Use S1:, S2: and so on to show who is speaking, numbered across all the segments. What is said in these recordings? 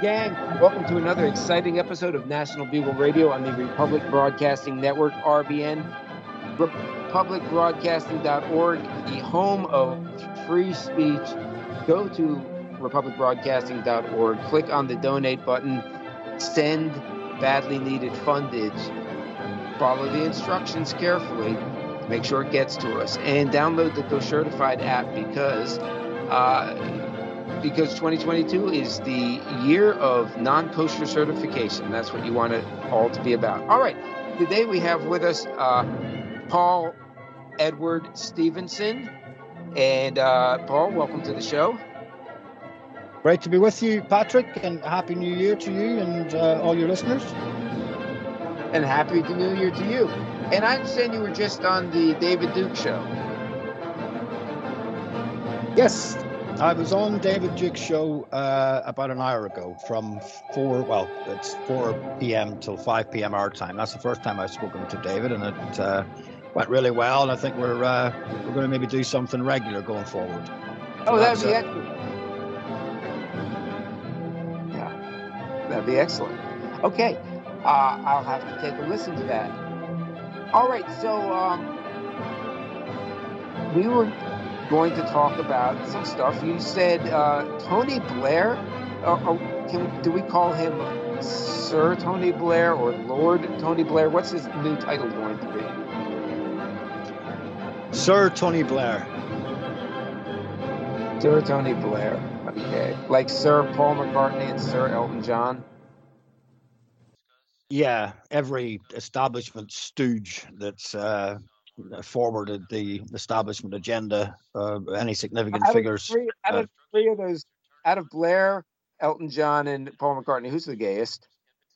S1: gang. Welcome to another exciting episode of National Bugle Radio on the Republic Broadcasting Network, RBN, republicbroadcasting.org, the home of free speech. Go to republicbroadcasting.org, click on the donate button, send badly needed fundage, follow the instructions carefully, make sure it gets to us, and download the GoCertified app because 2022 is the year of non-kosher certification. That's what you want it all to be about. All right. Today we have with us Paul Edward Stevenson. And Paul, welcome to the show.
S2: Great to be with you, Patrick, and Happy New Year to you and all your listeners.
S1: And Happy New Year to you. And I understand you were just on the David Duke show.
S2: Yes. I was on David Duke's show about an hour ago from 4 p.m. till 5 p.m. our time. That's the first time I've spoken to David, and it went really well, and I think we're going to maybe do something regular going forward.
S1: So that'd be excellent. Yeah, that'd be excellent. Okay, I'll have to take a listen to that. All right, so we were going to talk about some stuff. You said Tony Blair. Do we call him Sir Tony Blair or Lord Tony Blair? What's his new title going to be?
S2: Sir Tony Blair.
S1: Sir Tony Blair. Okay, like Sir Paul McCartney and Sir Elton John.
S2: Yeah, every establishment stooge that's forwarded the establishment agenda, any significant figures.
S1: Out of three of those, out of Blair, Elton John, and Paul McCartney, who's the gayest?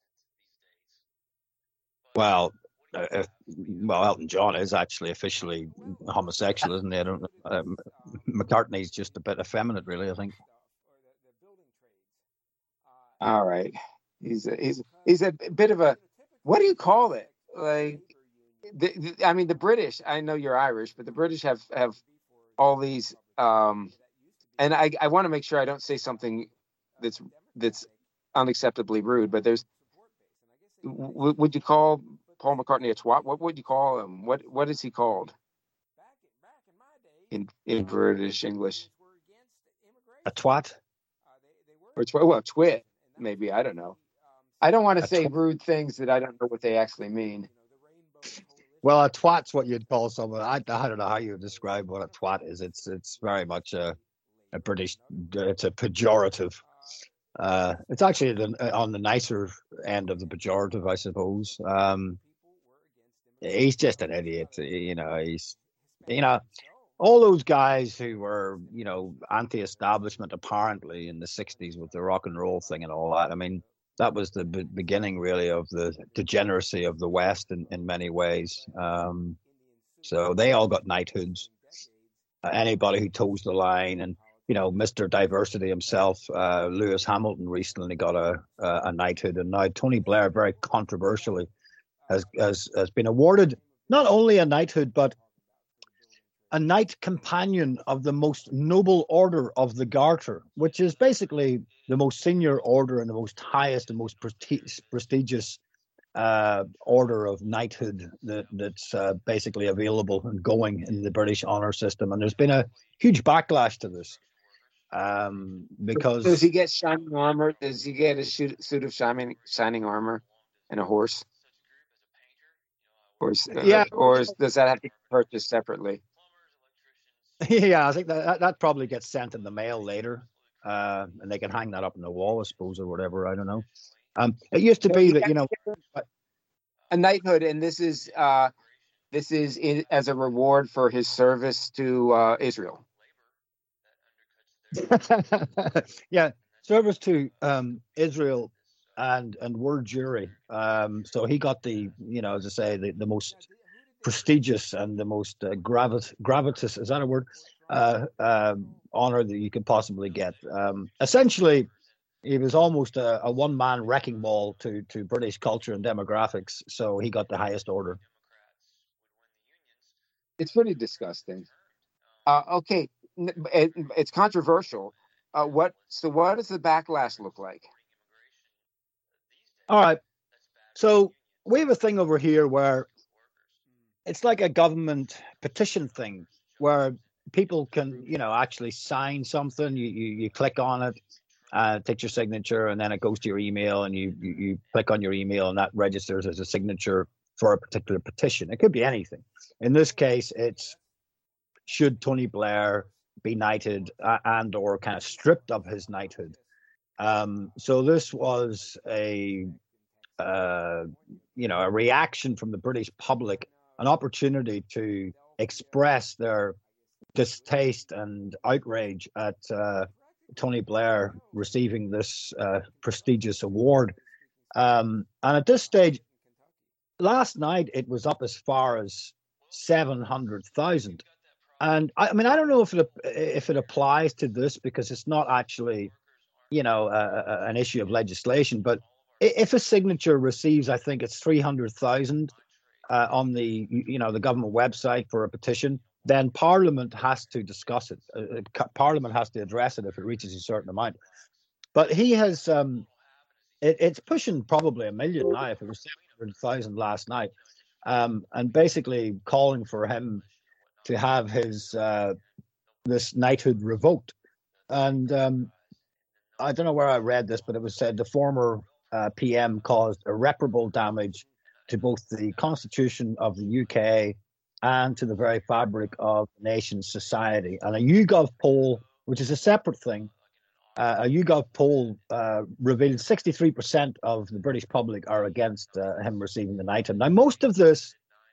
S2: Well, Elton John is actually officially homosexual, isn't he? McCartney's just a bit effeminate, really, I think.
S1: All right, he's a bit of a, what do you call it? Like, the British, I know you're Irish, but the British have all these, and I want to make sure I don't say something that's unacceptably rude, but would you call Paul McCartney a twat? What would you call him? What is he called in British English?
S2: A twat?
S1: Or twit, maybe, I don't know. I don't want to say rude things that I don't know what they actually mean.
S2: Well, a twat's what you'd call someone. I don't know how you would describe what a twat is. It's very much a British. It's a pejorative. It's actually on the nicer end of the pejorative, I suppose. He's just an idiot. All those guys who were, anti-establishment apparently in the 60s with the rock and roll thing and all that. I mean, that was the beginning, really, of the degeneracy of the West in many ways. So they all got knighthoods. Anybody who toes the line, and Mr. Diversity himself, Lewis Hamilton, recently got a knighthood, and now Tony Blair, very controversially, has been awarded not only a knighthood but a knight companion of the most noble order of the Garter, which is basically the most senior order and the most highest and most prestigious order of knighthood that's basically available and going in the British honour system. And there's been a huge backlash to this because...
S1: Does he get shining armour? Does he get a suit of shining armour and a horse? Or does that have to be purchased separately?
S2: Yeah, I think that probably gets sent in the mail later, and they can hang that up on the wall, I suppose, or whatever. I don't know. It used to be that
S1: a knighthood, and this is as a reward for his service to Israel.
S2: Yeah, service to Israel and world Jewry. So he got the as I say, the most prestigious and the most gravitas, is that a word, honor that you could possibly get. Essentially, he was almost a one-man wrecking ball to British culture and demographics, so he got the highest order.
S1: It's pretty disgusting. Okay, it's controversial. What does the backlash look like?
S2: All right. So we have a thing over here where it's like a government petition thing where people can, actually sign something. You click on it, takes your signature, and then it goes to your email, and you click on your email, and that registers as a signature for a particular petition. It could be anything. In this case, it's should Tony Blair be knighted and or kind of stripped of his knighthood. So this was a reaction from the British public, an opportunity to express their distaste and outrage at Tony Blair receiving this prestigious award. And at this stage, last night it was up as far as 700,000. And I mean, I don't know if it applies to this because it's not actually, an issue of legislation. But if a signature receives, I think it's 300,000 on the government website for a petition, then Parliament has to discuss it. Parliament has to address it if it reaches a certain amount. But he has, it's pushing probably 1 million now. If it was 700,000 last night, and basically calling for him to have his this knighthood revoked. And I don't know where I read this, but it was said the former PM caused irreparable damage to both the constitution of the UK and to the very fabric of the nation's society. And a YouGov poll, which is a separate thing, a YouGov poll revealed 63% of the British public are against him receiving the knighthood. Now, most of this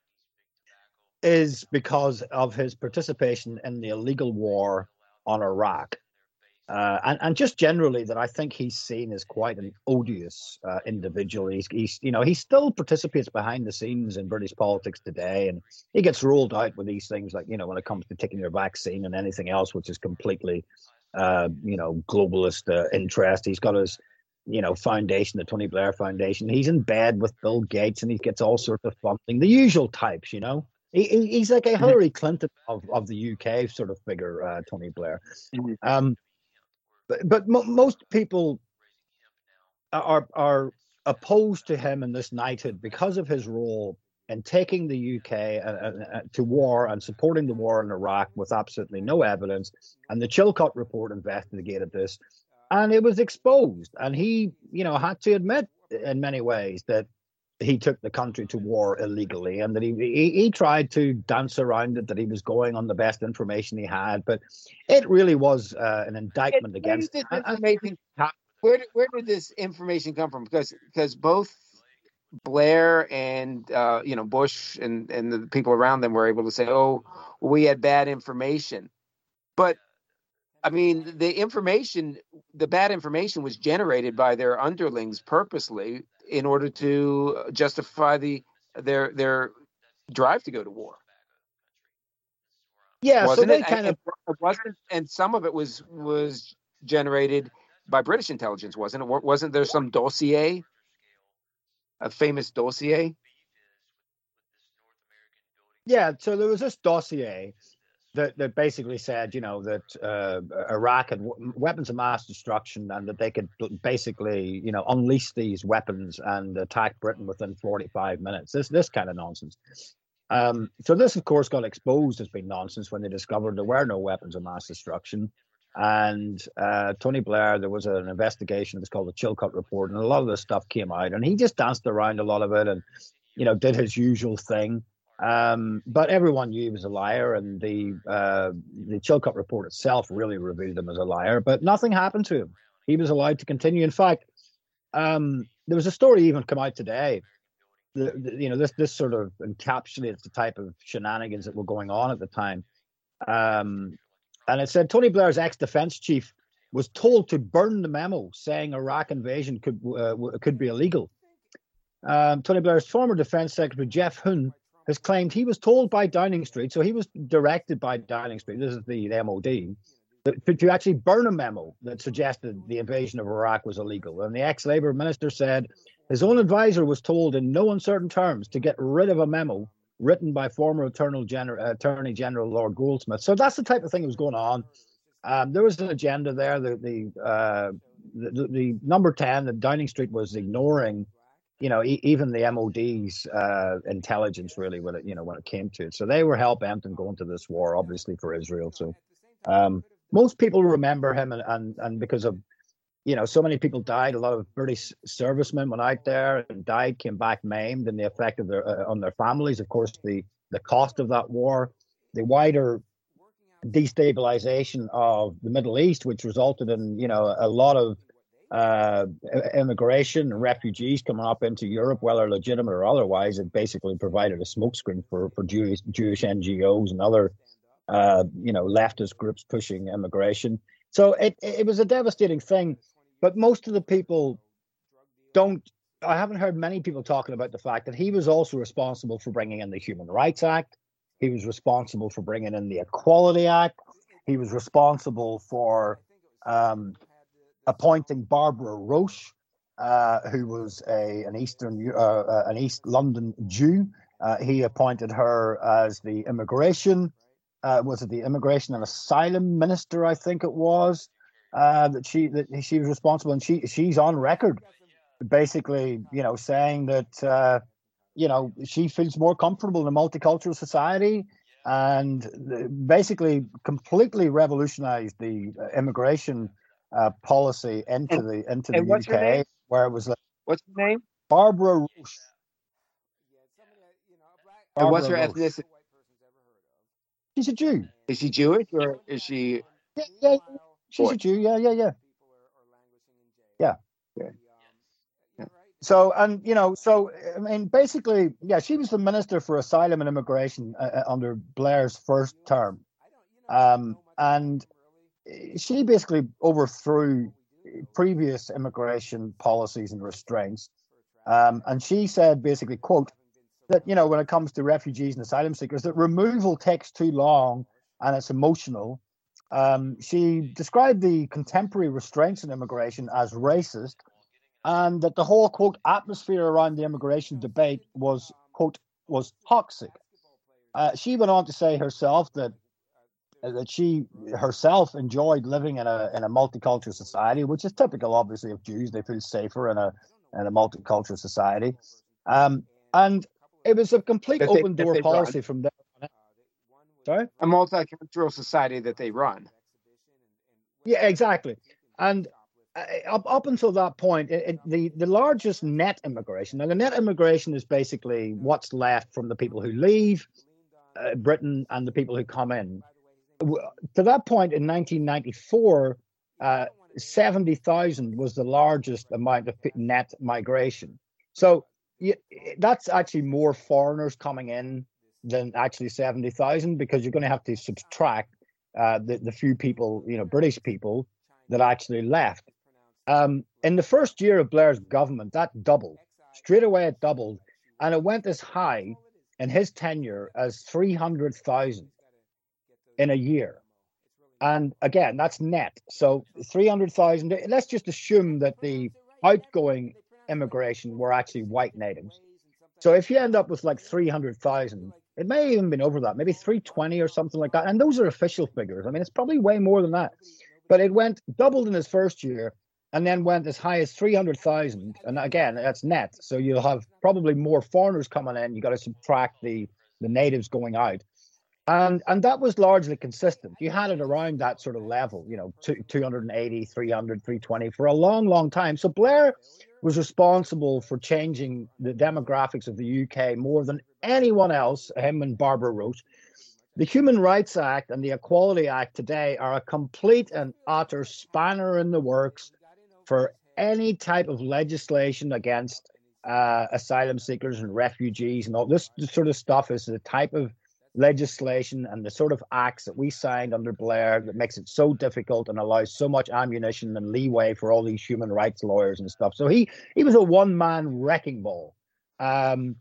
S2: is because of his participation in the illegal war on Iraq. And just generally that I think he's seen as quite an odious individual. He still participates behind the scenes in British politics today, and he gets rolled out with these things like, when it comes to taking your vaccine and anything else, which is completely, globalist interest. He's got his, foundation, the Tony Blair Foundation. He's in bed with Bill Gates, and he gets all sorts of funding, the usual types, He's like a Hillary Clinton of the UK sort of figure, Tony Blair. But most people are opposed to him in this knighthood because of his role in taking the UK to war and supporting the war in Iraq with absolutely no evidence. And the Chilcot report investigated this, and it was exposed. And he, had to admit in many ways that he took the country to war illegally, and that he tried to dance around it, that he was going on the best information he had. But it really was an indictment against him.
S1: Where did this information come from? Because both Blair and Bush and the people around them were able to say, "Oh, we had bad information," but I mean, the bad information was generated by their underlings purposely in order to justify their drive to go to war.
S2: Yeah,
S1: wasn't
S2: so they
S1: it? It wasn't, and some of it was generated by British intelligence, wasn't it? Wasn't there some dossier, a famous dossier?
S2: Yeah, so there was this dossier that basically said, that Iraq had weapons of mass destruction, and that they could basically, unleash these weapons and attack Britain within 45 minutes. This kind of nonsense. So this, of course, got exposed as being nonsense when they discovered there were no weapons of mass destruction. And Tony Blair, there was an investigation. It was called the Chilcot Report, and a lot of this stuff came out, and he just danced around a lot of it and, did his usual thing. But everyone knew he was a liar, and the Chilcot Report itself really revealed him as a liar. But nothing happened to him. He was allowed to continue. In fact, there was a story even come out today. This sort of encapsulates the type of shenanigans that were going on at the time. And it said Tony Blair's ex-defense chief was told to burn the memo saying Iraq invasion could be illegal. Tony Blair's former defense secretary, Jeff Hoon, has claimed he was told by Downing Street, so he was directed by Downing Street, this is the MOD, to actually burn a memo that suggested the invasion of Iraq was illegal. And the ex-Labour minister said his own advisor was told in no uncertain terms to get rid of a memo written by former Attorney General Lord Goldsmith. So that's the type of thing that was going on. There was an agenda there. The number 10, that Downing Street was ignoring even the MOD's intelligence really when it came to it. So they were hell bent on going to this war, obviously for Israel. So most people remember him, and because of so many people died. A lot of British servicemen went out there and died, came back maimed, and the effect of on their families. Of course, the cost of that war, the wider destabilization of the Middle East, which resulted in a lot of immigration and refugees coming up into Europe, whether legitimate or otherwise. It basically provided a smokescreen for Jewish NGOs and other leftist groups pushing immigration. So it was a devastating thing. But most of the people I haven't heard many people talking about the fact that he was also responsible for bringing in the Human Rights Act. He was responsible for bringing in the Equality Act. He was responsible for appointing Barbara Roche, who was an East London Jew. He appointed her as the immigration and asylum minister, I think it was. That she was responsible, and she's on record basically saying that she feels more comfortable in a multicultural society, and basically completely revolutionized the immigration policy into the UK, where it was like,
S1: what's her name?
S2: Barbara Roche.
S1: And what's her ethnicity?
S2: She's a Jew.
S1: Is she Jewish or is she?
S2: Yeah. She's a Jew. Yeah. So, I mean, basically, she was the Minister for Asylum and Immigration under Blair's first term. And she basically overthrew previous immigration policies and restraints. And she said, basically, quote, that, when it comes to refugees and asylum seekers, that removal takes too long and it's emotional. She described the contemporary restraints in immigration as racist, and that the whole, quote, atmosphere around the immigration debate was, quote, was toxic. She went on to say herself that she herself enjoyed living in a multicultural society, which is typical, obviously, of Jews. They feel safer in a multicultural society. And it was a complete open door policy from there. Sorry?
S1: A multicultural society that they run.
S2: Yeah, exactly. And up until that point, the largest net immigration, now the net immigration is basically what's left from the people who leave Britain and the people who come in. To that point in 1994, 70,000 was the largest amount of net migration. So that's actually more foreigners coming in than actually 70,000, because you're going to have to subtract the few people, British people that actually left. In the first year of Blair's government, that doubled. Straight away it doubled, and it went as high in his tenure as 300,000 in a year. And again, that's net. So 300,000, let's just assume that the outgoing immigration were actually white natives. So if you end up with like 300,000, it may even been over that, maybe 320 or something like that. And those are official figures. I mean, it's probably way more than that. But it doubled in his first year, and then went as high as 300,000. And again, that's net. So you'll have probably more foreigners coming in. You got to subtract the natives going out. And that was largely consistent. You had it around that sort of level, 280, 300, 320 for a long, long time. So Blair was responsible for changing the demographics of the UK more than anyone else, him and Barbara Roche. The Human Rights Act and the Equality Act today are a complete and utter spanner in the works for any type of legislation against asylum seekers and refugees, and all this sort of stuff is the type of legislation and the sort of acts that we signed under Blair that makes it so difficult and allows so much ammunition and leeway for all these human rights lawyers and stuff. So he was a one-man wrecking ball, and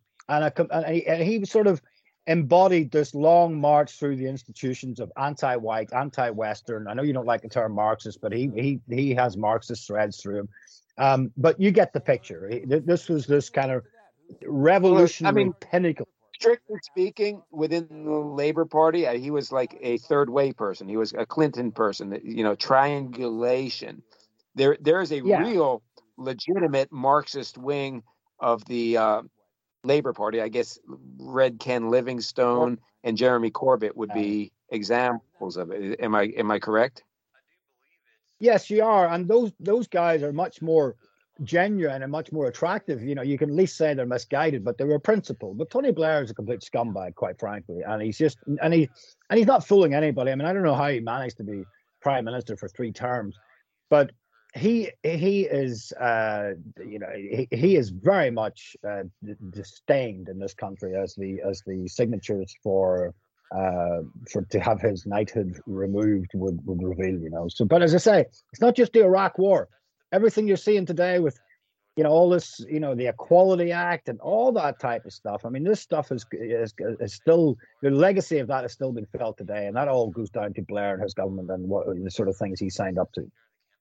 S2: he sort of embodied this long march through the institutions of anti-white, anti-Western. I know you don't like the term Marxist, but he has Marxist threads through him. But you get the picture. This was this kind of revolutionary pinnacle.
S1: Strictly speaking, within the Labour Party, he was like a third way person. He was a Clinton person, triangulation. There is a real legitimate Marxist wing of the Labor Party. I guess Red Ken Livingstone and Jeremy Corbett would be examples of it. Am I correct?
S2: Yes, you are, and those guys are much more genuine and much more attractive. You know, you can at least say they're misguided, but they were principled. But Tony Blair is a complete scumbag, quite frankly, and he's not fooling anybody. I mean, I don't know how he managed to be prime minister for 3 terms, but he is he is very much disdained in this country, as the signatures for to have his knighthood removed would reveal, you know. So, but as I say, it's not just the Iraq War. Everything you're seeing today with, you know, all this, you know, the Equality Act and all that type of stuff. I mean, this stuff is still, the legacy of that is still being felt today, and that all goes down to Blair and his government and what the sort of things he signed up to.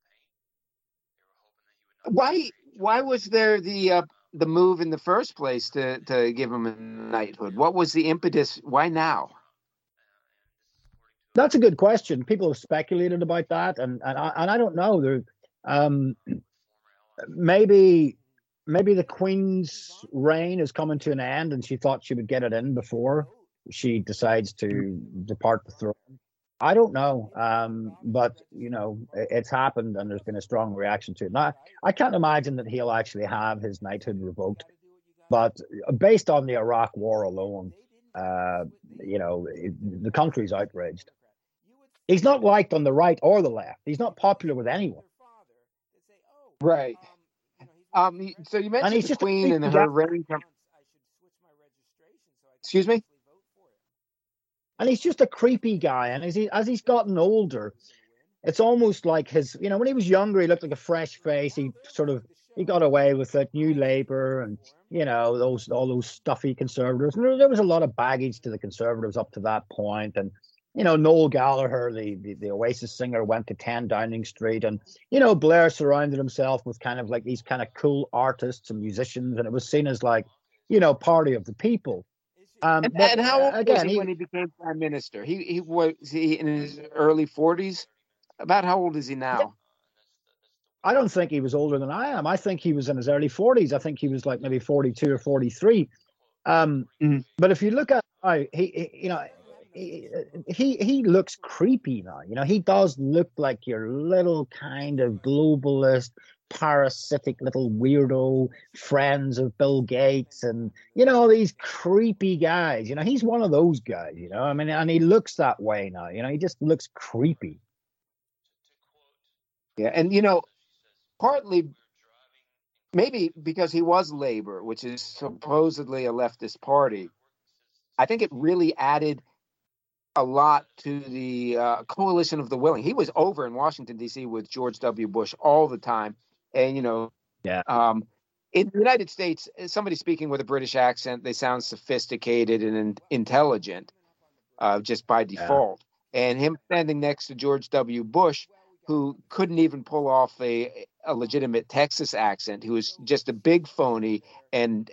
S1: Why was there the move in the first place to give him a knighthood? What was the impetus? Why now?
S2: That's a good question. People have speculated about that, and I don't know. There, maybe the Queen's reign is coming to an end, and she thought she would get it in before she decides to depart the throne. I don't know, but you know, it's happened, and there's been a strong reaction to it. Now, I can't imagine that he'll actually have his knighthood revoked, but based on the Iraq War alone, you know, the country's outraged. He's not liked on the right or the left. He's not popular with anyone.
S1: Right. So you mentioned the Queen and her reign. Excuse me?
S2: And he's just a creepy guy. And as he's gotten older, it's almost like his, you know, when he was younger, he looked like a fresh face. He got away with it, New Labour and, you know, all those stuffy conservatives. And there was a lot of baggage to the conservatives up to that point. And, you know, Noel Gallagher, the Oasis singer, went to 10 Downing Street. And, you know, Blair surrounded himself with kind of like these kind of cool artists and musicians. And it was seen as like, you know, party of the people.
S1: And how old was he when he became prime minister? He was in his early 40s? About how old is he now?
S2: I don't think he was older than I am. I think he was in his early 40s. I think he was like maybe 42 or 43. But if you look at how he looks creepy now. You know, he does look like your little kind of globalist, parasitic little weirdo friends of Bill Gates and, you know, these creepy guys. You know, he's one of those guys, you know. I mean, and he looks that way now. You know, he just looks creepy.
S1: Yeah, and, you know, partly maybe because he was Labor, which is supposedly a leftist party, I think it really added a lot to the coalition of the willing. He was over in Washington, D.C. with George W. Bush all the time. And, you know, in the United States, somebody speaking with a British accent, they sound sophisticated and intelligent just by default. And him standing next to George W. Bush, who couldn't even pull off a legitimate Texas accent, who was just a big phony and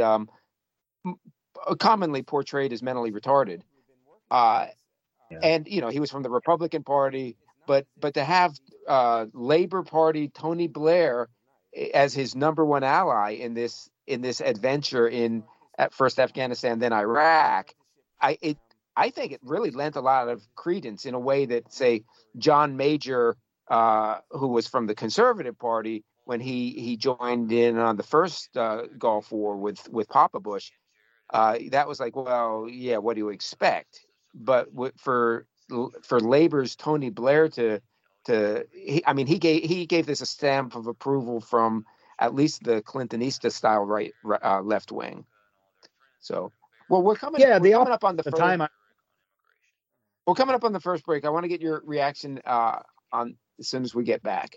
S1: commonly portrayed as mentally retarded. And, you know, he was from the Republican Party, but to have Labor Party Tony Blair as his number one ally in this adventure in at first Afghanistan, then Iraq, I think it really lent a lot of credence in a way that, say, John Major, who was from the Conservative Party when he joined in on the first Gulf War with Papa Bush, that was like, well, yeah, what do you expect? But for Labor's Tony Blair he gave this a stamp of approval from at least the Clintonista style left wing. So, well, we're coming up on the first time. We're coming up on the first break. I want to get your reaction on as soon as we get back.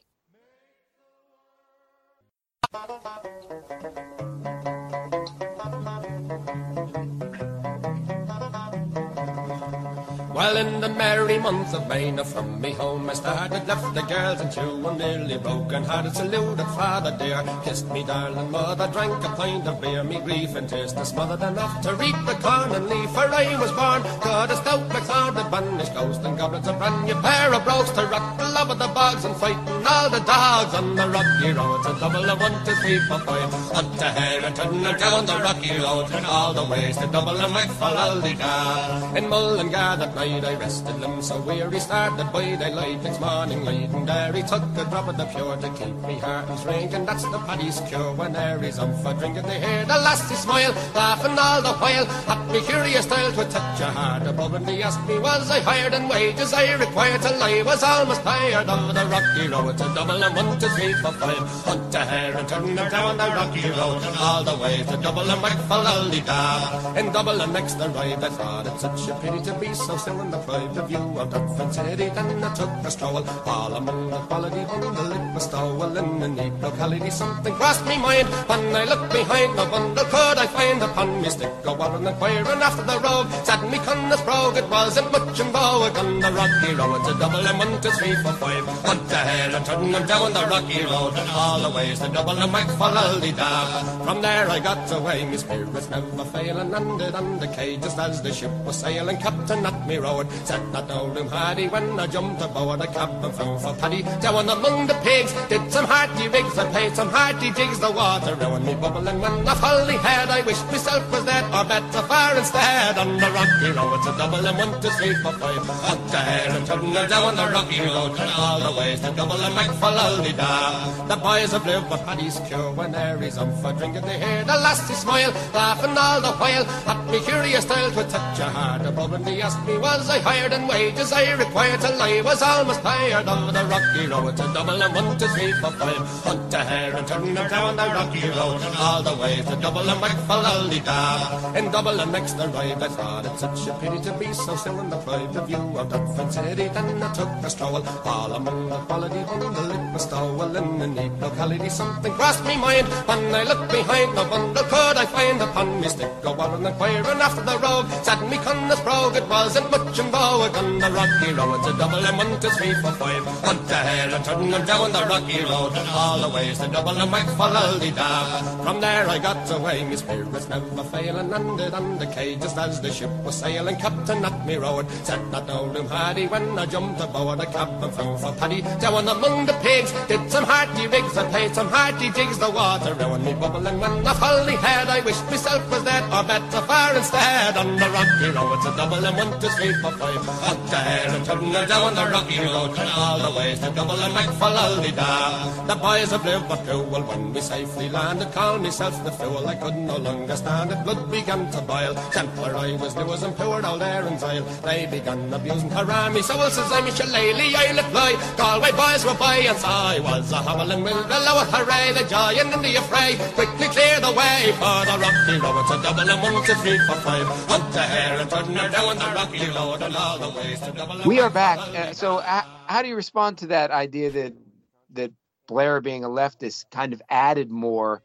S3: Well, in the merry month of May, now from me home I started, left the girls and two and nearly broken-hearted, saluted father dear, kissed me darling mother, drank a pint of beer, me grief and tears to smothered enough to reap the corn and leaf, for I was born, God a stout MacSword, a banished ghost and goblins, a brand new pair of brogues to rock the love of the bogs and fighting all the dogs on the rocky road, a double of 1, 2, 3, 4, 5, up to Herrington and down the rocky road, and all the ways to double and McFallaldigar. In Mullingar that night I rested limbs so weary, started by daylight next morning light, and there he took a drop of the pure to keep me heart and drink, and that's the paddy's cure. When there he's up for drinking, they hear the lassie smile, laughing all the while at me curious style to touch a heart above, and he asked me was I hired in wages I required till I was almost tired of the rocky road, to double and 1, 2, 3, 4, 5, hunt to Herrington or down the rocky road, and all the way to Double and McFallaldigar. In Double and next arrived, I thought it such a pity to be so still in the private view of Dublin City. Then I took a stroll, all among the quality on the lip stowel in the neat locality. Something crossed me mind when I looked behind. No bundle could I find upon me stick, go on inquiring after the rogue. Said me Connors brogue, it wasn't much in vogue on the rocky road to Double and 1, 2, 3, 4, 5. Hunt the hare and turn them down the rocky road, and all the ways to Double and McFallaldigar. From there I got away, me spirits never failing, landed on the quay just as the ship was sailing. Captain at me road said that old room hardy when I jumped aboard a cabin found for paddy. Down among the pigs, did some hearty rigs and played some hearty jigs. The water round me bubbling when I fully had, I wished myself was dead or better far instead. On the rocky road to Double and 1, 2, 3, 4, 5, up there and turn down the rocky road, and all the ways to Double and McFallaldigar. The boys have lived with paddy's cure when there is up for drinking, they hear the lassie smile, laughing all the while at me curious style to touch a heart above, and he asked me was I hired in wages I required till I was almost tired of the rocky road to Double and 1, 2, 3, 4, 5, hunt a hare and turn down the rocky road, and all the way to Double and McFallaldigar. In Double and next arrived, I thought it such a pity to be so still in the private view of Dublin City. Then I took a stroll, all among the quality on the lip stowel in the neat locality. Something crossed me mind when I looked behind. No bundle could I find upon me stick, go on inquiring after the rogue. Said me Connors brogue, it wasn't much in vogue on the rocky road to Double and 1, 2, 3, 4, 5, hunt the hare and turn them down the rocky road, and all the ways to Double and McFallaldigar. From there I got away, me spirits never failing, landed on the quay just as the ship was sailing. Captain at me road said that old room hardy when I jumped aboard a cabin found for paddy. Down among the pigs, did some hearty rigs and played some hearty jigs. The water round me bubbling when I fully had, I wished myself was dead or better far instead. On the rocky road to Double and 1, 2, 3, 4, 5, up there and turn down the rocky road, and all the ways to Double and McFallaldigar. The boys have lived but cruel when we safely landed, called myself the fool, I could no longer stand it. Blood began to boil, temper I was new as and poured all there in Zyle. They began abusing her me, so says I, Michelaly, I let fly. Galway boys were by, and so I was a howling will below a hooray. The giant in the affray quickly cleared the way for the rocky road to Double and 1, 2, 3, 4, 5, hunt the hare and turn her down the rocky road, and all the ways to Double and
S1: We are back. So how do you respond to that idea that Blair being a leftist kind of added more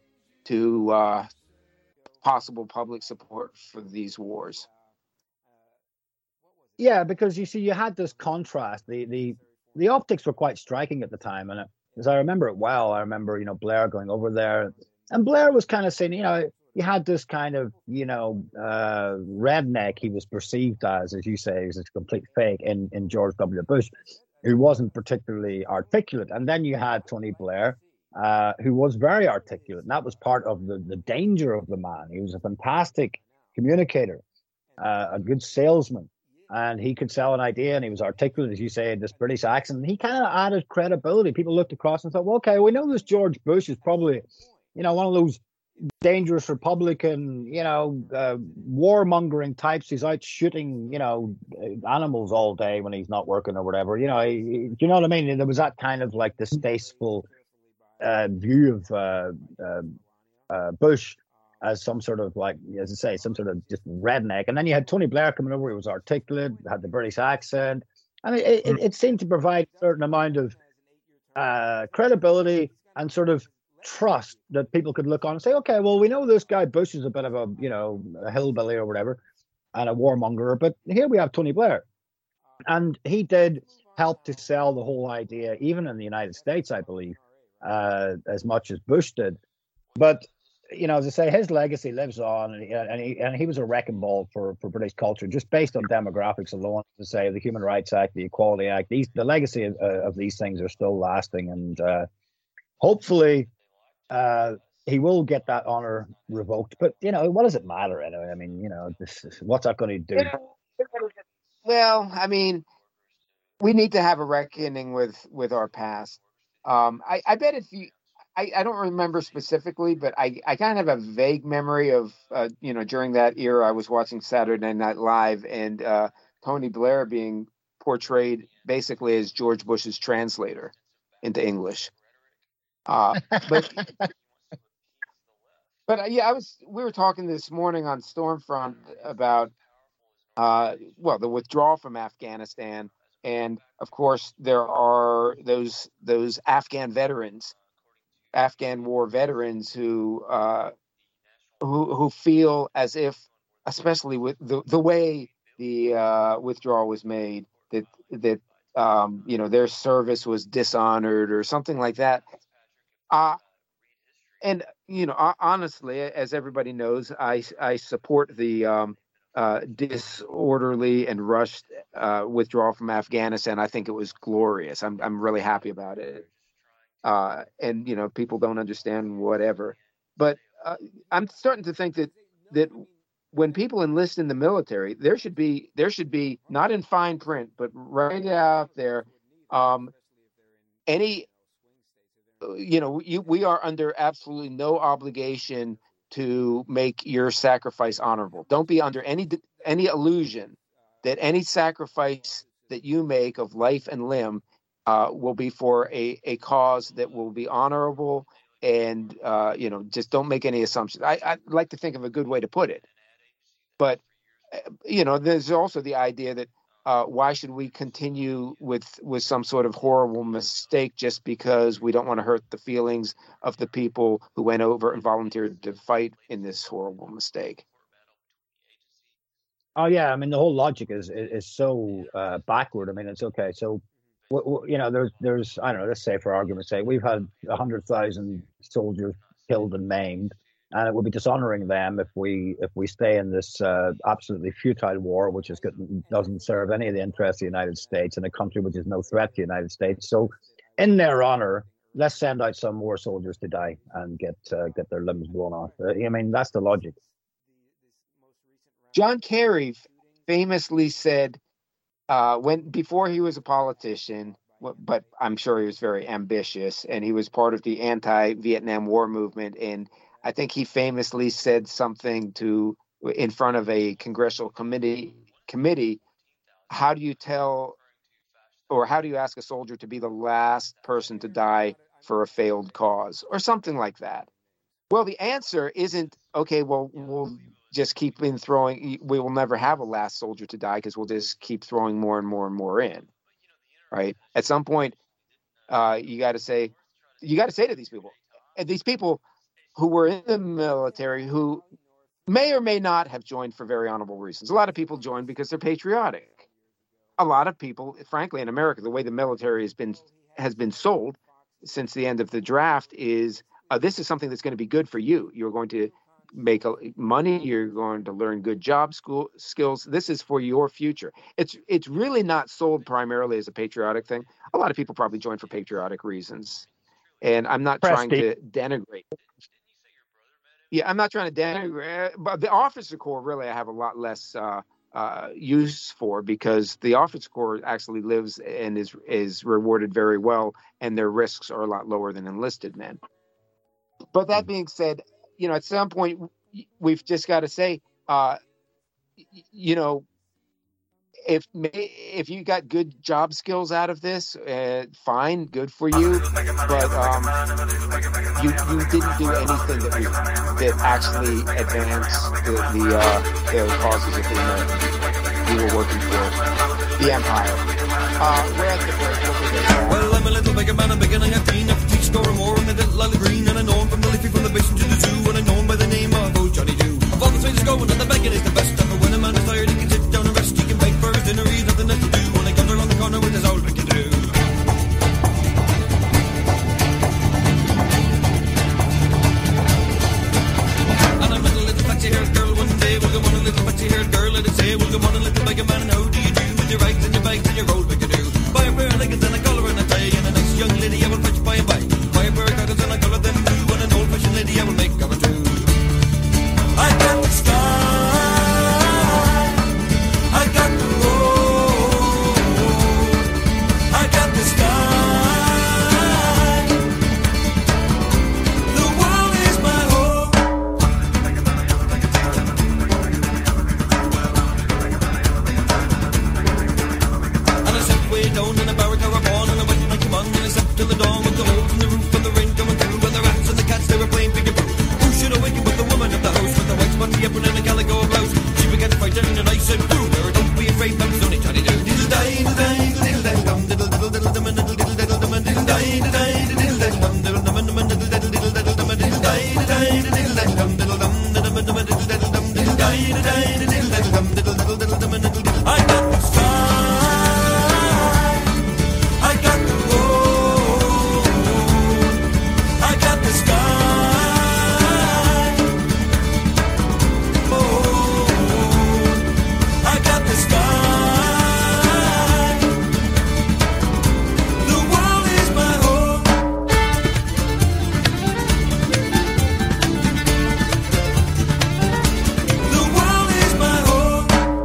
S1: to possible public support for these wars?
S2: Yeah, because you see, you had this contrast. The optics were quite striking at the time, and as I remember it well, I remember Blair going over there, and Blair was kind of saying, you had this kind of redneck he was perceived as you say, as a complete fake in George W. Bush, who wasn't particularly articulate, and then you had Tony Blair, who was very articulate, and that was part of the danger of the man. He was a fantastic communicator, a good salesman. And he could sell an idea, and he was articulate, as you say, in this British accent. He kind of added credibility. People looked across and thought, well, okay, we know this George Bush is probably, one of those dangerous Republican, warmongering types. He's out shooting, animals all day when he's not working or whatever. You know what I mean? There was that kind of like distasteful view of Bush as some sort of, like, as I say, some sort of just redneck. And then you had Tony Blair coming over. He was articulate, had the British accent. I mean, it seemed to provide a certain amount of credibility and sort of trust that people could look on and say, okay, well, we know this guy Bush is a bit of a hillbilly or whatever and a warmonger, but here we have Tony Blair. And he did help to sell the whole idea, even in the United States, I believe, as much as Bush did. But, you know, as I say, his legacy lives on, and he was a wrecking ball for British culture, just based on demographics alone. To say the Human Rights Act, the Equality Act, the legacy of these things are still lasting, and hopefully he will get that honor revoked. But, you know, what does it matter anyway? I mean, you know, what's that going to do?
S1: Well, I mean, we need to have a reckoning with our past. I bet if you, I don't remember specifically, but I kind of have a vague memory of, you know, during that era, I was watching Saturday Night Live, and Tony Blair being portrayed basically as George Bush's translator into English. But yeah, we were talking this morning on Stormfront about, the withdrawal from Afghanistan. And of course, there are those Afghan war veterans who feel as if, especially with the way the withdrawal was made, that you know, their service was dishonored or something like that. And you know, honestly, as everybody knows, I support the disorderly and rushed withdrawal from Afghanistan. I think it was glorious. I'm really happy about it. And you know, people don't understand whatever, but I'm starting to think that when people enlist in the military, there should be not in fine print, but right out there, we are under absolutely no obligation to make your sacrifice honorable. Don't be under any illusion that any sacrifice that you make of life and limb will be for a cause that will be honorable, and just don't make any assumptions. I like to think of a good way to put it, but there's also the idea that why should we continue with some sort of horrible mistake just because we don't want to hurt the feelings of the people who went over and volunteered to fight in this horrible mistake?
S2: Oh yeah, I mean the whole logic is so backward. I mean, it's okay. So there's I don't know. Let's say for argument's sake, we've had 100,000 soldiers killed and maimed, and it would be dishonoring them if we stay in this absolutely futile war, which doesn't serve any of the interests of the United States in a country which is no threat to the United States. So, in their honor, let's send out some more soldiers to die and get their limbs blown off. I mean, that's the logic.
S1: John Kerry famously said, before he was a politician, but I'm sure he was very ambitious, and he was part of the anti-Vietnam War movement, and I think he famously said something in front of a congressional committee, how do you ask a soldier to be the last person to die for a failed cause, or something like that? Well, the answer isn't, okay, well, we'll just keep throwing, we will never have a last soldier to die because we'll just keep throwing more and more and more in, right? At some point, you got to say to these people, and these people who were in the military, who may or may not have joined for very honorable reasons. A lot of people join because they're patriotic. A lot of people, frankly, in America, the way the military has been sold since the end of the draft is, this is something that's going to be good for you. You're going to make money. You're going to learn good job skills. This is for your future. It's really not sold primarily as a patriotic thing. A lot of people probably join for patriotic reasons, and I'm not trying to denigrate. Yeah, I'm not trying to denigrate, but the officer corps really I have a lot less use for, because the officer corps actually lives and is rewarded very well, and their risks are a lot lower than enlisted men. But that being said, at some point we've just got to say, if you got good job skills out of this, fine, good for you. But you didn't do anything that actually advanced the causes of the American people. You were working for the empire. We're at the break.
S3: Well, I'm a little bigger man, I'm bigger than a teen. I've teach score more and a little Lally Green, and I know him from the leafy, from the basin to the zoo, and I know him by the name of Old Johnny Dew. Of all the things going, and the begging is the best. And when a man is tired, he can sit down and rest. He can beg for his dinner, he's nothing left to do. When I got the sky, I got the road, I got the sky, oh, I got the sky. The world is my home. The world is my home.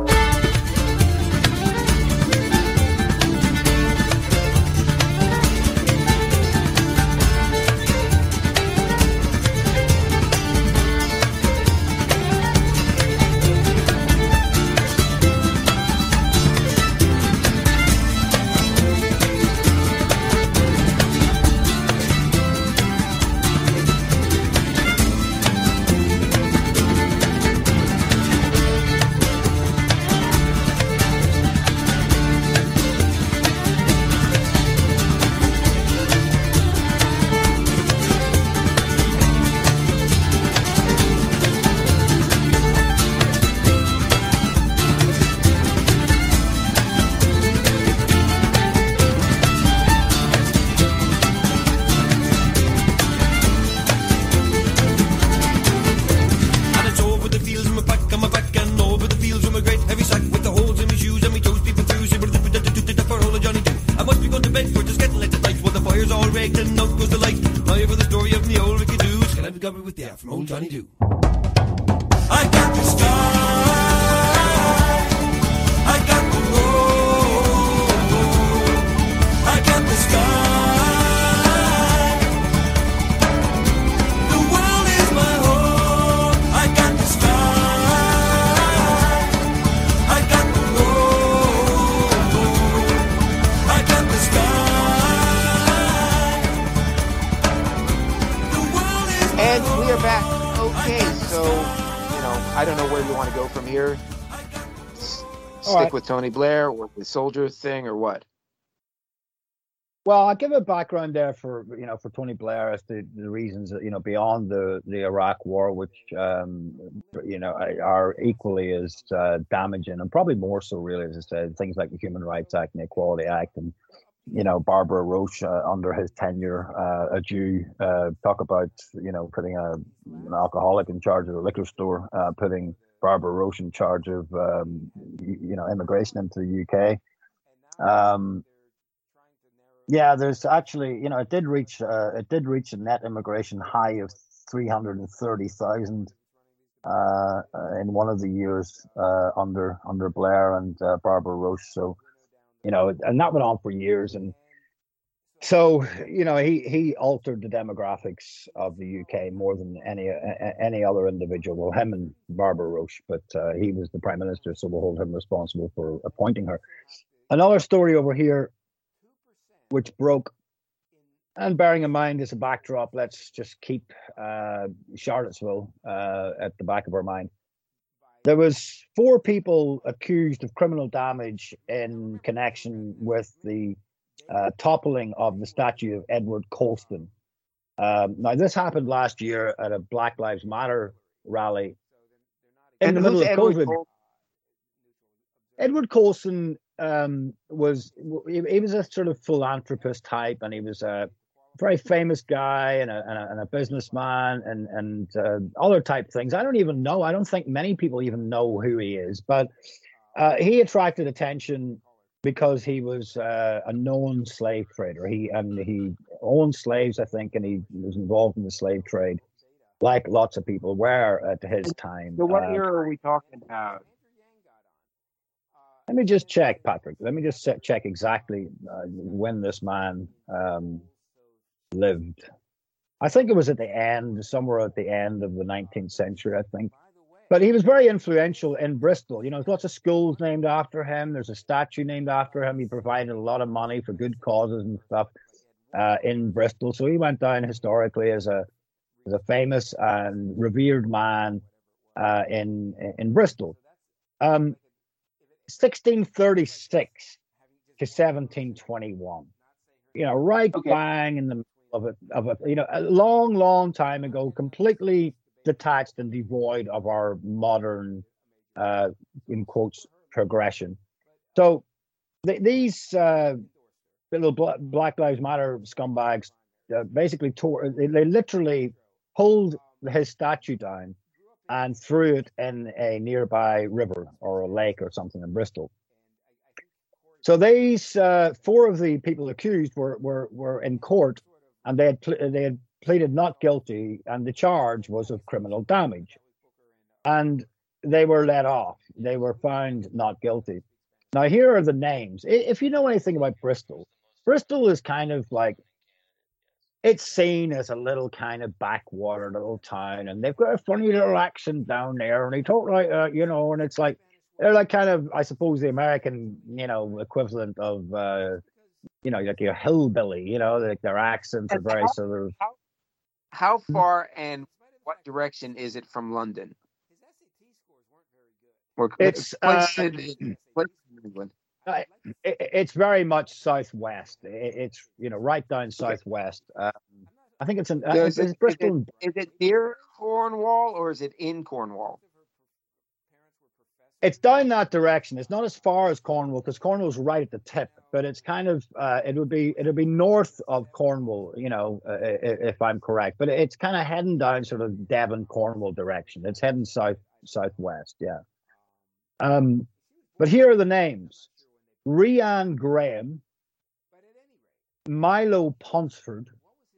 S3: And it's over the fields on my back, and over the fields with my great heavy sack, with the holes in my shoes and my toes peeping through. For all of Johnny do. I must be going to bed for just getting late at night. Well, the fire's all raked and out goes the light. Now for the story of the old Ricky Doo. It's gonna be covered with the air from old Johnny Doo. I got the sky, I got the road, I got the sky. The world is my home. I got the sky, I got the road, I got the sky. The world is my
S1: And we are back. Okay, so, I don't know where you want to go from here. Stick
S2: right.
S1: with Tony Blair or the soldier thing or what?
S2: Well, I'll give a background there for Tony Blair as to the reasons that, beyond the Iraq War, which, are equally as damaging and probably more so, really, as I said, things like the Human Rights Act and the Equality Act and, Barbara Roche under his tenure, a Jew, talk about, putting an alcoholic in charge of a liquor store, putting Barbara Roche in charge of, immigration into the UK. Yeah, there's actually, it did reach a net immigration high of 330,000 in one of the years under Blair and Barbara Roche. So, and that went on for years. And so, he altered the demographics of the UK more than any other individual. Well, him and Barbara Roche, but he was the Prime Minister, so we'll hold him responsible for appointing her. Another story over here, which broke, and bearing in mind as a backdrop, let's just keep Charlottesville at the back of our mind. There was 4 people accused of criminal damage in connection with the toppling of the statue of Edward Colston. Now, this happened last year at a Black Lives Matter rally in the middle of COVID. Edward Colston was a sort of philanthropist type, and he was a very famous guy and a businessman and other type things. I don't think many people even know who he is, but he attracted attention because he was a known slave trader. He owned slaves, I think, and he was involved in the slave trade, like lots of people were at his time.
S1: So what era are we talking about?
S2: Let me just check, Patrick. Let me just check exactly when this man lived. I think it was somewhere at the end of the 19th century, I think. But he was very influential in Bristol. There's lots of schools named after him. There's a statue named after him. He provided a lot of money for good causes and stuff in Bristol. So he went down historically as a famous and revered man in Bristol. 1636 to 1721. Right bang in the middle of it, a long time ago, completely detached and devoid of our modern in quotes, progression. So these little Black Lives Matter scumbags basically they literally pulled his statue down and threw it in a nearby river or a lake or something in Bristol. So these four of the people accused were in court, and they had pleaded not guilty, and the charge was of criminal damage, and they were let off. They were found not guilty. Now here are the names. If you know anything about Bristol, Bristol is kind of like, it's seen as a little kind of backwater little town, and they've got a funny little accent down there, and they talk like and it's like they're like kind of, I suppose, the American equivalent of like your hillbilly, like their accents are very sort of.
S1: How far and what direction is it from London?
S2: It's
S1: England.
S2: It's very much southwest. It's right down southwest. I think it's in Bristol.
S1: Is it near Cornwall or is it in Cornwall?
S2: It's down that direction. It's not as far as Cornwall, because Cornwall's right at the tip, but it's kind of it'll be north of Cornwall, if I'm correct. But it's kind of heading down sort of Devon, Cornwall direction. It's heading southwest, yeah. But here are the names: Rianne Graham, Milo Ponsford,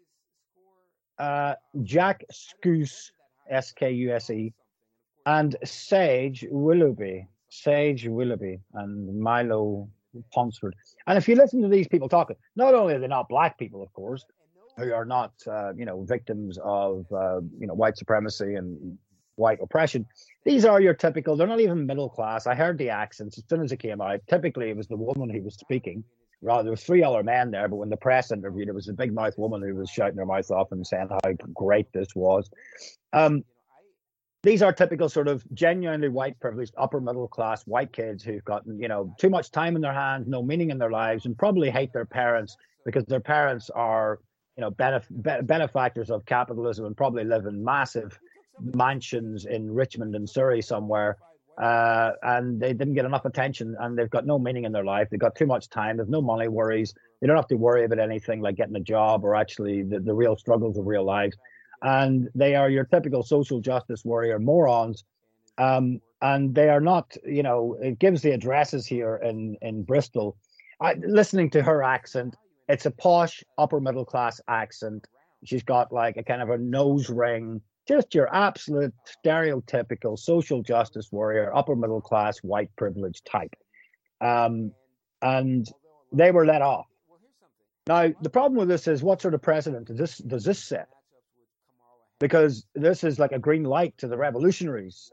S2: Jack Skuse, Skuse, and Sage Willoughby, and Milo Ponsford. And if you listen to these people talking, not only are they not black people, of course, who are not, victims of, white supremacy and white oppression. These are your typical, they're not even middle class. I heard the accents as soon as it came out. Typically, it was the woman who was speaking. Rather, there were three other men there, but when the press interviewed, it was a big mouth woman who was shouting her mouth off and saying how great this was. These are typical sort of genuinely white privileged, upper middle class white kids who've gotten, too much time in their hands, no meaning in their lives, and probably hate their parents because their parents are, benefactors of capitalism and probably live in massive mansions in Richmond and Surrey somewhere. And they didn't get enough attention, and they've got no meaning in their life. They've got too much time. There's no money worries. They don't have to worry about anything like getting a job or actually the real struggles of real lives. And they are your typical social justice warrior morons. And they are not, it gives the addresses here in Bristol. Listening to her accent, it's a posh upper middle class accent. She's got like a kind of a nose ring, just your absolute stereotypical social justice warrior, upper middle class, white privilege type. And they were let off. Now, the problem with this is, what sort of precedent does this set? Because this is like a green light to the revolutionaries,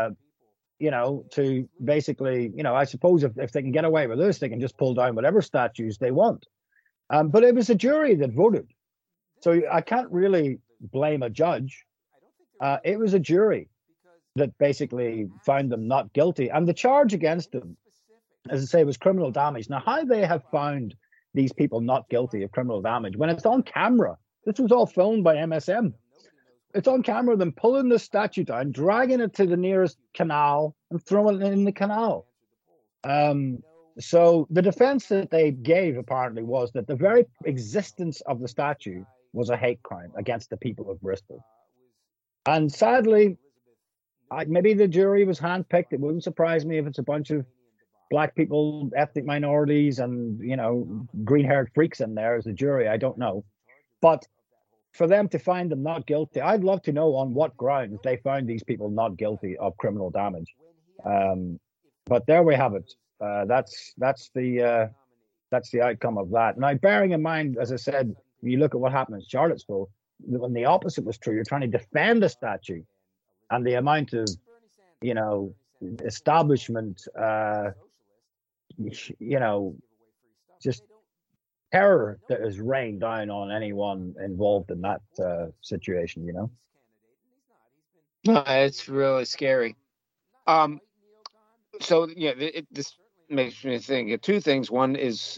S2: to basically, I suppose if they can get away with this, they can just pull down whatever statues they want. But it was a jury that voted. So I can't really blame a judge. It was a jury that basically found them not guilty. And the charge against them, as I say, was criminal damage. Now, how they have found these people not guilty of criminal damage when it's on camera? This was all filmed by MSM. It's on camera, them pulling the statue down, dragging it to the nearest canal and throwing it in the canal. So the defense that they gave apparently was that the very existence of the statue was a hate crime against the people of Bristol. And sadly, maybe the jury was handpicked. It wouldn't surprise me if it's a bunch of black people, ethnic minorities, and, green-haired freaks in there as a jury. I don't know. But for them to find them not guilty, I'd love to know on what grounds they found these people not guilty of criminal damage. But there we have it. That's the outcome of that. Now, bearing in mind, as I said, when you look at what happened in Charlottesville, when the opposite was true, you're trying to defend a statue, and the amount of, establishment, just terror that is rained down on anyone involved in that situation,
S1: No, it's really scary. So yeah, this makes me think of two things. One is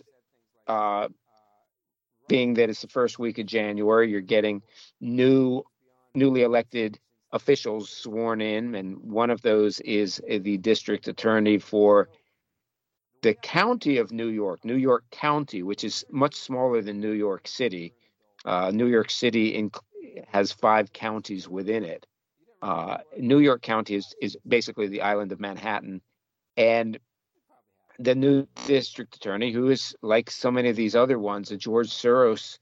S1: being that it's the first week of January, you're getting newly elected officials sworn in, and one of those is the district attorney for the county of New York County, which is much smaller than New York City. New York City has 5 counties within it. New York County is basically the island of Manhattan. And the new district attorney, who is like so many of these other ones, a George Soros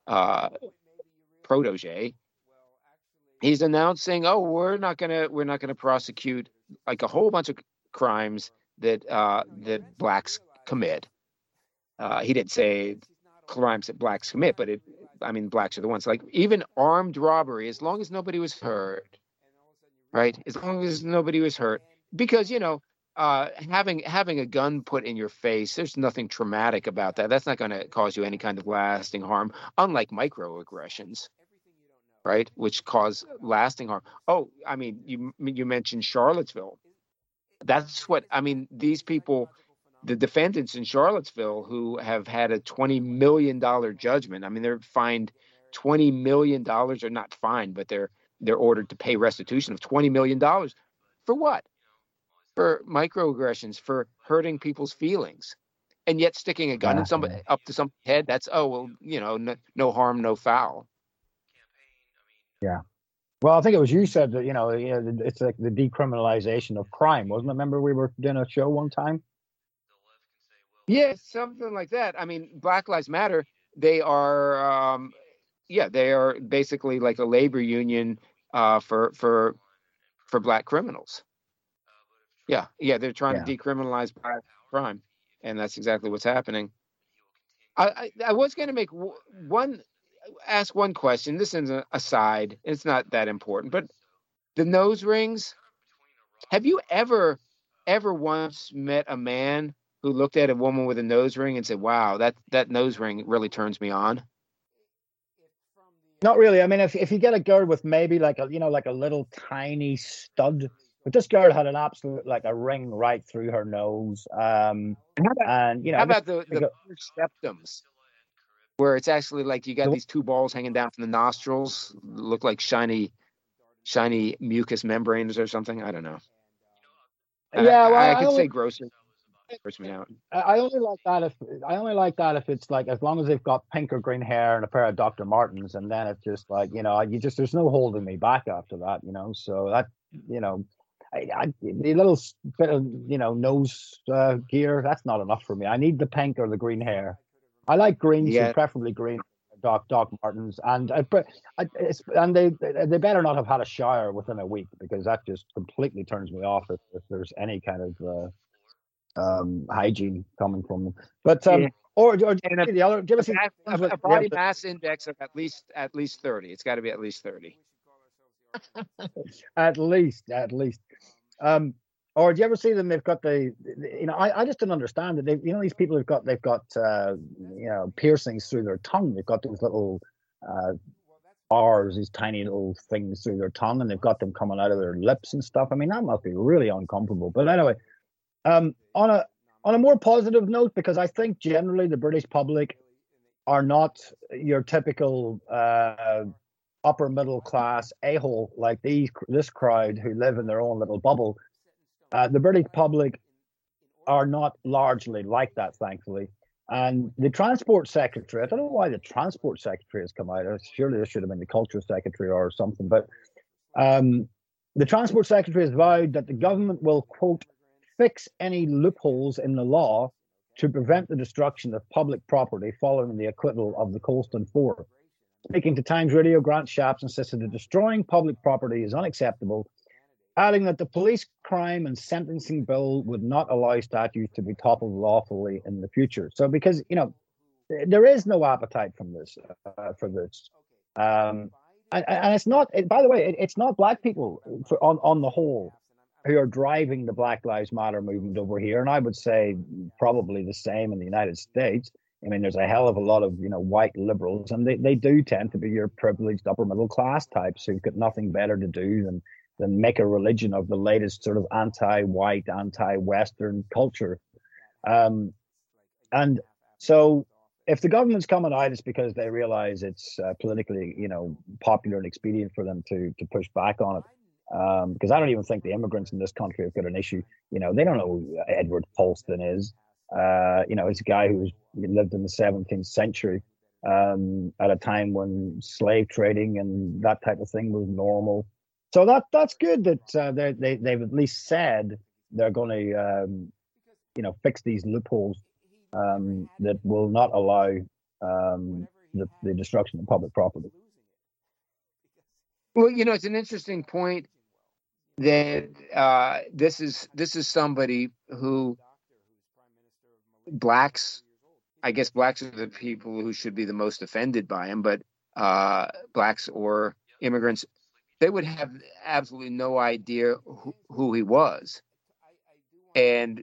S1: protege, he's announcing, "Oh, we're not gonna prosecute like a whole bunch of crimes that blacks commit." He didn't say crimes that blacks commit, but blacks are the ones. Like even armed robbery, as long as nobody was hurt, right? As long as nobody was hurt, because having a gun put in your face, there's nothing traumatic about that. That's not going to cause you any kind of lasting harm, unlike microaggressions, right? Which cause lasting harm. Oh, you mentioned Charlottesville. That's what these people, the defendants in Charlottesville, who have had a $20 million judgment. They're fined $20 million, or not fined, but they're ordered to pay restitution of $20 million. For what? For microaggressions, for hurting people's feelings, and yet sticking a gun in up to somebody's head. That's no harm, no foul.
S2: Yeah. Well, I think it was you said that it's like the decriminalization of crime, wasn't it? Remember we were doing a show one time.
S1: Yeah, something like that. Black Lives Matter. They are, they are basically like a labor union for black criminals. Yeah, they're trying to decriminalize black crime, and that's exactly what's happening. I was going to ask one question. This is an aside. It's not that important, but the nose rings. Have you ever once met a man who looked at a woman with a nose ring and said, "Wow, that nose ring really turns me on"?
S2: Not really. If you get a girl with maybe like a little tiny stud. But this girl had an absolute, like a ring right through her nose.
S1: How about the septums, where it's actually like you got these 2 balls hanging down from the nostrils, look like shiny mucous membranes or something? I don't know.
S2: Yeah,
S1: I could say grosser. Gross me out.
S2: I only like that if it's like, as long as they've got pink or green hair and a pair of Dr. Martens, and then it's just like there's no holding me back after that. So that the little bit of nose gear, that's not enough for me. I need the pink or the green hair. I like green, so preferably green. Doc Martens, and they better not have had a shower within a week, because that just completely turns me off if there's any kind of hygiene coming from them. But or the other, do you ever see
S1: a body mass index of at least 30? It's got to be at least 30.
S2: at least. Or do you ever see them? They've got I just don't understand that these people they've got piercings through their tongue. They've got these little bars, these tiny little things through their tongue, and they've got them coming out of their lips and stuff. That must be really uncomfortable. But anyway, on a more positive note, because I think generally the British public are not your typical upper middle class a-hole like this crowd who live in their own little bubble. The British public are not largely like that, thankfully. And the Transport Secretary, I don't know why the Transport Secretary has come out. Surely this should have been the Culture Secretary or something. But the Transport Secretary has vowed that the government will, quote, fix any loopholes in the law to prevent the destruction of public property following the acquittal of the Colston Four. Speaking to Times Radio, Grant Shapps insisted that destroying public property is unacceptable, adding that the police crime and sentencing bill would not allow statutes to be toppled lawfully in the future. So because, there is no appetite from this, for this. And it's not, by the way, it's not black people on the whole who are driving the Black Lives Matter movement over here. And I would say probably the same in the United States. There's a hell of a lot of, white liberals, and they do tend to be your privileged upper middle class types who've got nothing better to do than make a religion of the latest sort of anti-white, anti-Western culture. And so if the government's coming out, it's because they realize it's politically, popular and expedient for them to push back on it. Because I don't even think the immigrants in this country have got an issue. They don't know who Edward Colston is. He's a guy who lived in the 17th century at a time when slave trading and that type of thing was normal. So that's good that they've at least said they're going to, fix these loopholes that will not allow the destruction of public property.
S1: Well, it's an interesting point that this is somebody who blacks are the people who should be the most offended by him, but blacks or immigrants, they would have absolutely no idea who he was. And,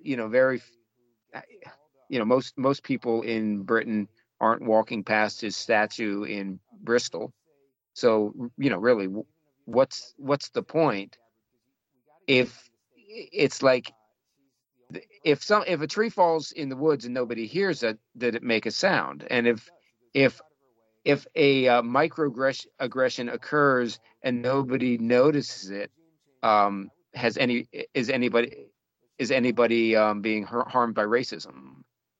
S1: most people in Britain aren't walking past his statue in Bristol. So, really, what's the point? If it's like, if a tree falls in the woods and nobody hears it, did it make a sound? And if a microaggression occurs and nobody notices it, is anybody being harmed by racism?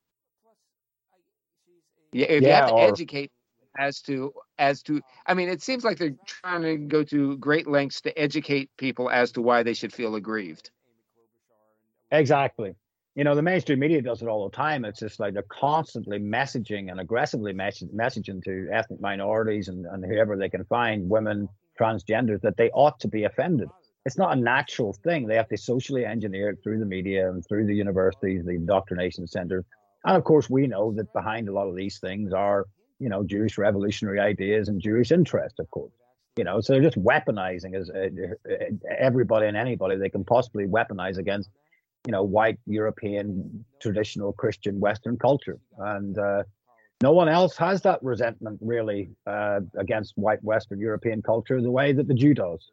S1: Yeah, if you have to educate as to, I mean, it seems like they're trying to go to great lengths to educate people as to why they should feel aggrieved.
S2: Exactly. The mainstream media does it all the time. It's just like they're constantly messaging and aggressively messaging to ethnic minorities and whoever they can find, women, transgenders, that they ought to be offended. It's not a natural thing. They have to socially engineer it through the media and through the universities, the indoctrination centers. And of course, we know that behind a lot of these things are, Jewish revolutionary ideas and Jewish interest, of course. So they're just weaponizing as everybody and anybody they can possibly weaponize against, white European traditional Christian Western culture. And no one else has that resentment really against white Western European culture the way that the Jew does.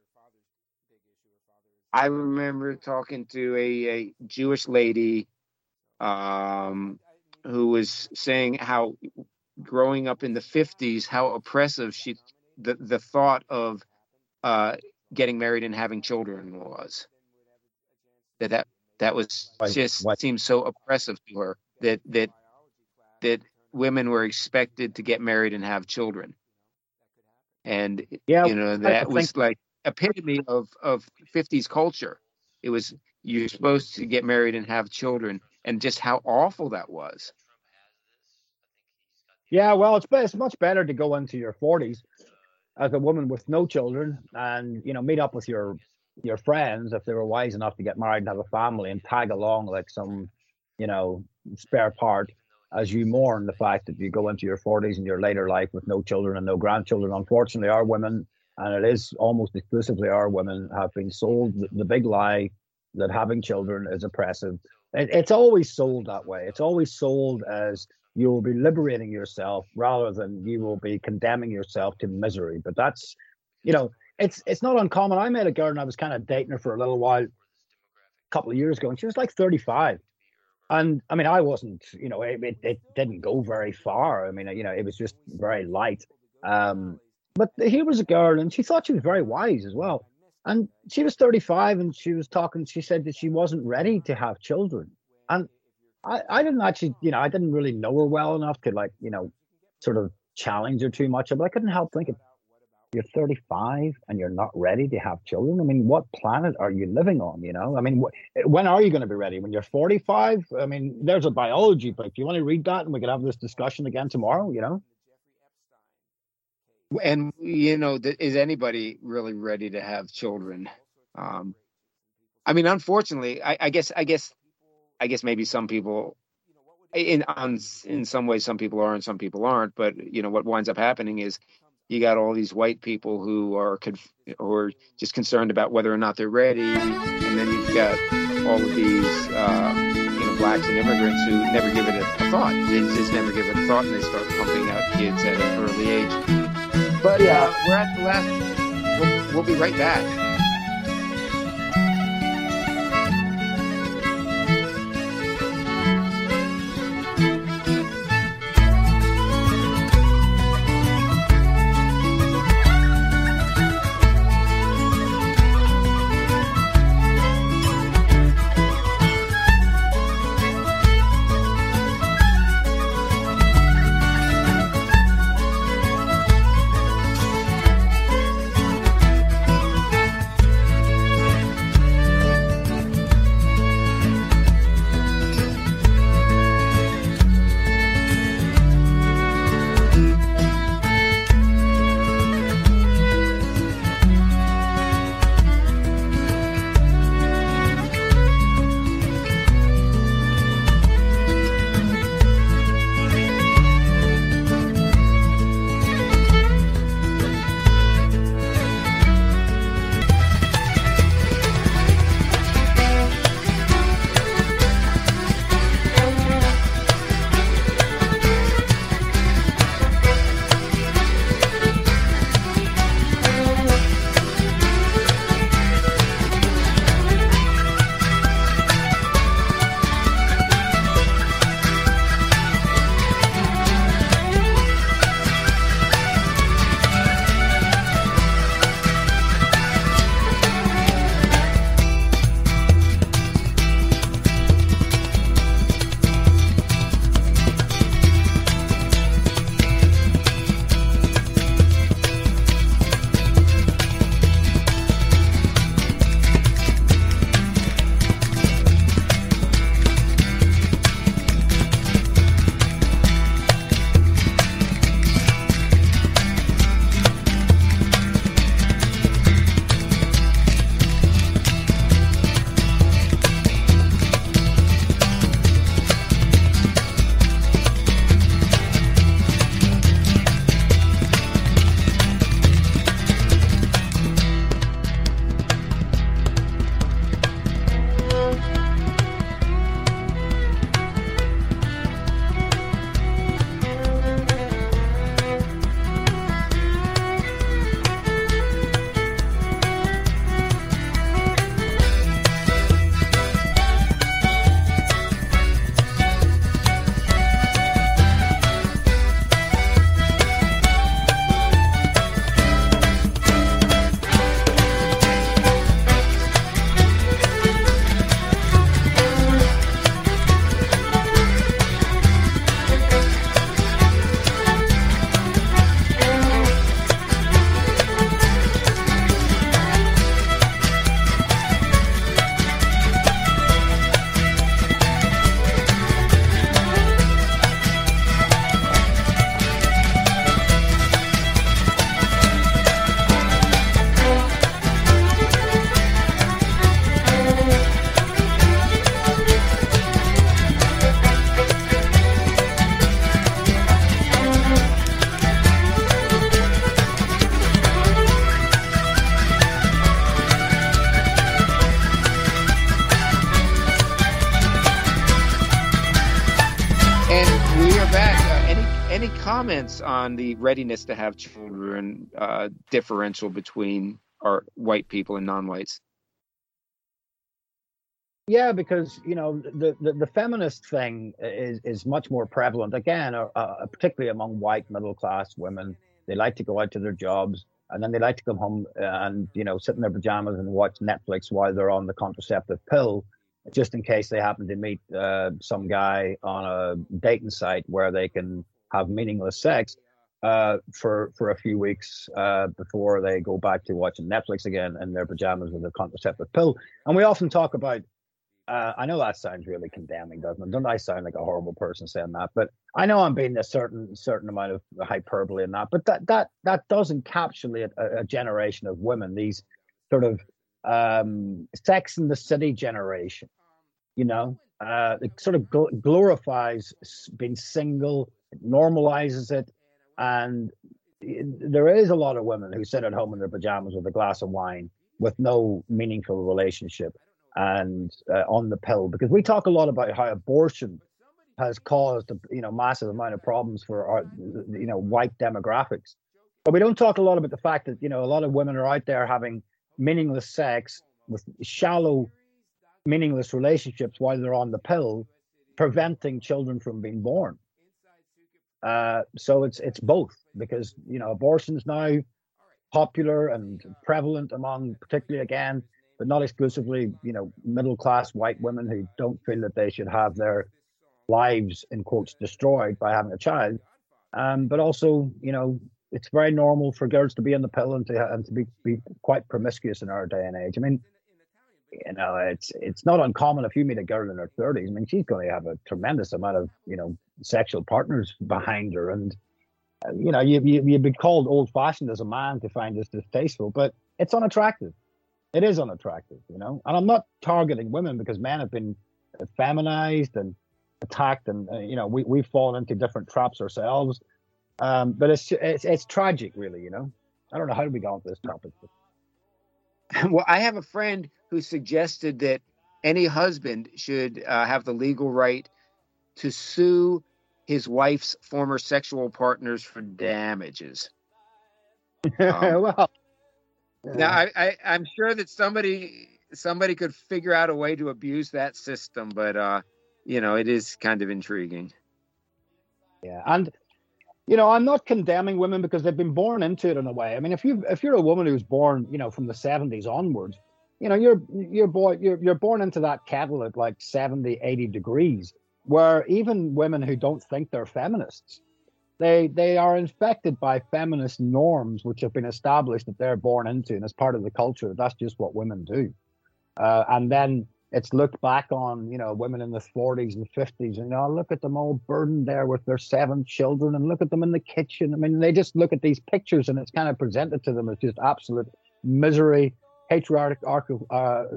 S1: I remember talking to a Jewish lady who was saying how growing up in the 50s, how oppressive the thought of getting married and having children was. That was seemed so oppressive to her that women were expected to get married and have children. And that was like epitome of 50s culture. It was, you're supposed to get married and have children, and just how awful that was.
S2: Yeah, well, it's much better to go into your 40s as a woman with no children and, meet up with your friends if they were wise enough to get married and have a family and tag along like some, spare part as you mourn the fact that you go into your 40s in your later life with no children and no grandchildren. Unfortunately, our women, and it is almost exclusively our women, have been sold the big lie that having children is oppressive. It's always sold that way. It's always sold as you will be liberating yourself rather than you will be condemning yourself to misery. But that's, it's not uncommon. I met a girl and I was kind of dating her for a little while, a couple of years ago, and she was like 35. And I mean, I wasn't, it didn't go very far. I mean, it was just very light. But here was a girl and she thought she was very wise as well. And she was 35 and she said that she wasn't ready to have children. And I didn't actually, I didn't really know her well enough to sort of challenge her too much. But I couldn't help thinking, you're 35 and you're not ready to have children. I mean, what planet are you living on? I mean, when are you going to be ready? When you're 45? I mean, there's a biology book. Do you want to read that and we can have this discussion again tomorrow,
S1: And, is anybody really ready to have children? I mean, unfortunately, I guess maybe some people, in some ways, some people are and some people aren't. But, what winds up happening is you got all these white people who are just concerned about whether or not they're ready. And then you've got all of these, blacks and immigrants who never give it a thought. They just never give it a thought, and they start pumping out kids at an early age. But we're at the last. We'll be right back. any comments on the readiness to have children differential between our white people and non-whites?
S2: Yeah, because the feminist thing is much more prevalent again, particularly among white middle class women. They like to go out to their jobs, and then they like to come home and sit in their pajamas and watch Netflix while they're on the contraceptive pill, just in case they happen to meet some guy on a dating site where they can have meaningless sex for a few weeks before they go back to watching Netflix again in their pajamas with a contraceptive pill. And we often talk about. I know that sounds really condemning, doesn't it? Don't I sound like a horrible person saying that? But I know I'm being a certain amount of hyperbole in that. But that does encapsulate a generation of women, these sort of Sex and the City generation. It sort of glorifies being single, it normalizes it, and there is a lot of women who sit at home in their pajamas with a glass of wine with no meaningful relationship. And on the pill, because we talk a lot about how abortion has caused a massive amount of problems for our white demographics, but we don't talk a lot about the fact that a lot of women are out there having meaningless sex with shallow, meaningless relationships while they're on the pill, preventing children from being born. So it's both, because abortion's now popular and prevalent among, particularly again, but not exclusively, middle-class white women who don't feel that they should have their lives, in quotes, destroyed by having a child. But also, it's very normal for girls to be on the pill and to be quite promiscuous in our day and age. I mean, it's not uncommon if you meet a girl in her 30s. I mean, she's going to have a tremendous amount of, sexual partners behind her. And, you'd be called old-fashioned as a man to find this distasteful, but it's unattractive. It is unattractive, and I'm not targeting women, because men have been feminized and attacked, and we've fallen into different traps ourselves. But it's tragic, really. I don't know how we got onto this topic.
S1: Well, I have a friend who suggested that any husband should have the legal right to sue his wife's former sexual partners for damages.
S2: Well.
S1: Now, I'm sure that somebody could figure out a way to abuse that system, but it is kind of intriguing.
S2: Yeah, and I'm not condemning women because they've been born into it in a way. I mean, if you're a woman who's born, from the 70s onwards, you're born into that kettle at like 70, 80 degrees, where even women who don't think they're feminists, They are infected by feminist norms, which have been established that they're born into, and as part of the culture, that's just what women do. And then it's looked back on, women in the 40s and 50s, and look at them all burdened there with their 7 children, and look at them in the kitchen. I mean, they just look at these pictures, and it's kind of presented to them as just absolute misery, patriarchal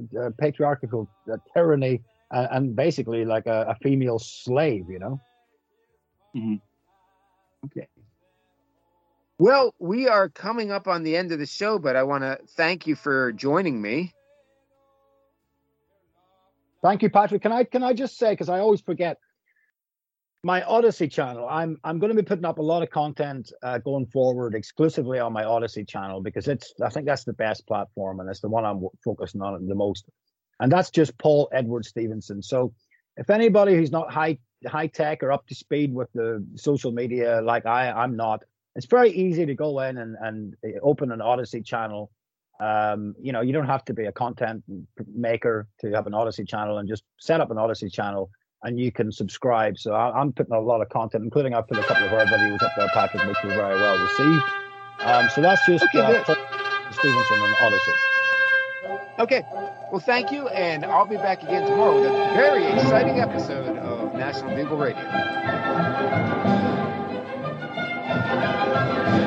S2: tyranny, and basically like a female slave,
S1: Mm-hmm. Okay. Well, we are coming up on the end of the show, but I want to thank you for joining me.
S2: Thank you, Patrick. Can I just say, because I always forget, my Odyssey channel, I'm going to be putting up a lot of content going forward exclusively on my Odyssey channel, because I think that's the best platform, and it's the one I'm focusing on the most. And that's just Paul Edward Stevenson. So if anybody who's not high tech or up to speed with the social media like I'm not, it's very easy to go in and open an Odyssey channel. You don't have to be a content maker to have an Odyssey channel, and just set up an Odyssey channel and you can subscribe. So I'm putting a lot of content, including I've put a couple of our videos up there, Patrick, which were very well received. So that's just Paul Stevenson on Odyssey.
S1: Okay. Well, thank you, and I'll be back again tomorrow with a very exciting episode of National Bugle Radio.